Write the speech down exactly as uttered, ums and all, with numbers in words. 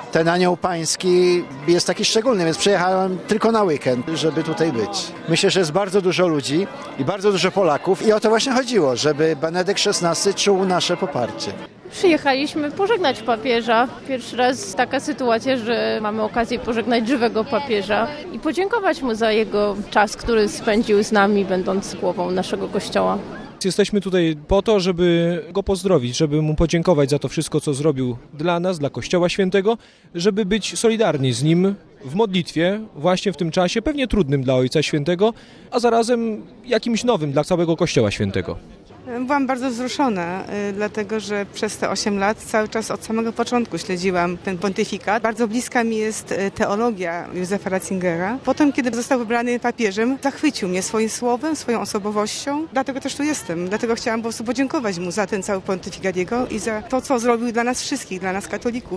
ten anioł pański jest taki szczególny, więc przyjechałem tylko na weekend, żeby tutaj być. Myślę, że jest bardzo dużo ludzi i bardzo dużo Polaków i o to właśnie chodziło, żeby Benedykt szesnasty czuł nasze poparcie. Przyjechaliśmy pożegnać papieża. Pierwszy raz taka sytuacja, że mamy okazję pożegnać żywego papieża i podziękować mu za jego czas, który spędził z nami, będąc głową naszego kościoła. Jesteśmy tutaj po to, żeby go pozdrowić, żeby mu podziękować za to wszystko, co zrobił dla nas, dla Kościoła Świętego, żeby być solidarni z nim w modlitwie, właśnie w tym czasie, pewnie trudnym dla Ojca Świętego, a zarazem jakimś nowym dla całego Kościoła Świętego. Byłam bardzo wzruszona, dlatego że przez te osiem lat cały czas od samego początku śledziłam ten pontyfikat. Bardzo bliska mi jest teologia Józefa Ratzingera. Potem, kiedy został wybrany papieżem, zachwycił mnie swoim słowem, swoją osobowością. Dlatego też tu jestem. Dlatego chciałam po prostu podziękować mu za ten cały pontyfikat jego i za to, co zrobił dla nas wszystkich, dla nas katolików.